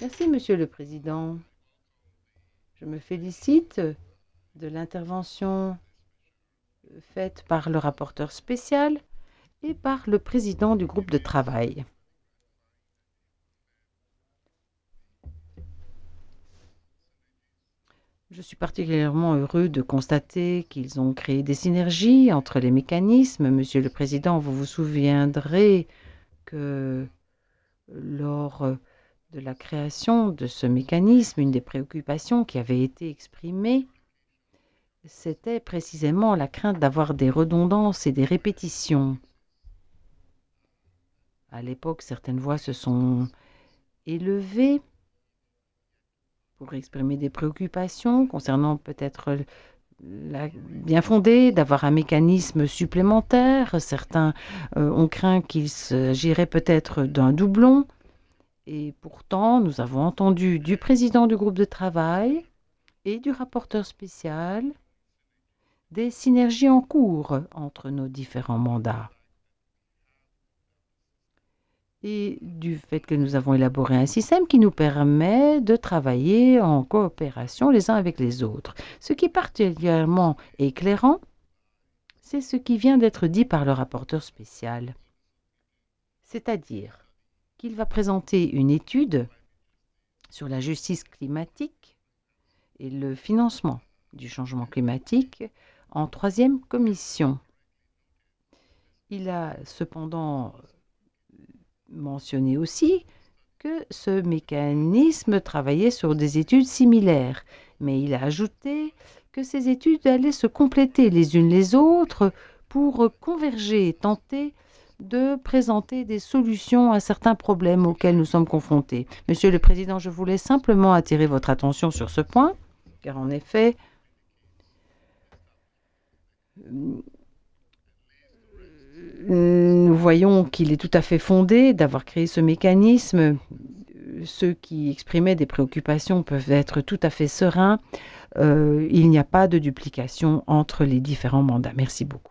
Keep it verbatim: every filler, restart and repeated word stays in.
Merci, Monsieur le Président. Je me félicite de l'intervention faite par le rapporteur spécial et par le président du groupe de travail. Je suis particulièrement heureux de constater qu'ils ont créé des synergies entre les mécanismes. Monsieur le Président, vous vous souviendrez que lors de la création de ce mécanisme, une des préoccupations qui avait été exprimée, c'était précisément la crainte d'avoir des redondances et des répétitions. À l'époque, certaines voix se sont élevées pour exprimer des préoccupations concernant peut-être la bien fondée d'avoir un mécanisme supplémentaire. Certains euh, ont craint qu'il s'agirait peut-être d'un doublon. Et pourtant, nous avons entendu du président du groupe de travail et du rapporteur spécial des synergies en cours entre nos différents mandats. Et du fait que nous avons élaboré un système qui nous permet de travailler en coopération les uns avec les autres. Ce qui est particulièrement éclairant, c'est ce qui vient d'être dit par le rapporteur spécial. C'est-à-dire qu'il va présenter une étude sur la justice climatique et le financement du changement climatique en troisième commission. Il a cependant mentionné aussi que ce mécanisme travaillait sur des études similaires, mais il a ajouté que ces études allaient se compléter les unes les autres pour converger, tenter de présenter des solutions à certains problèmes auxquels nous sommes confrontés. Monsieur le Président, je voulais simplement attirer votre attention sur ce point, car en effet, nous voyons qu'il est tout à fait fondé d'avoir créé ce mécanisme. Ceux qui exprimaient des préoccupations peuvent être tout à fait sereins. Euh, il n'y a pas de duplication entre les différents mandats. Merci beaucoup.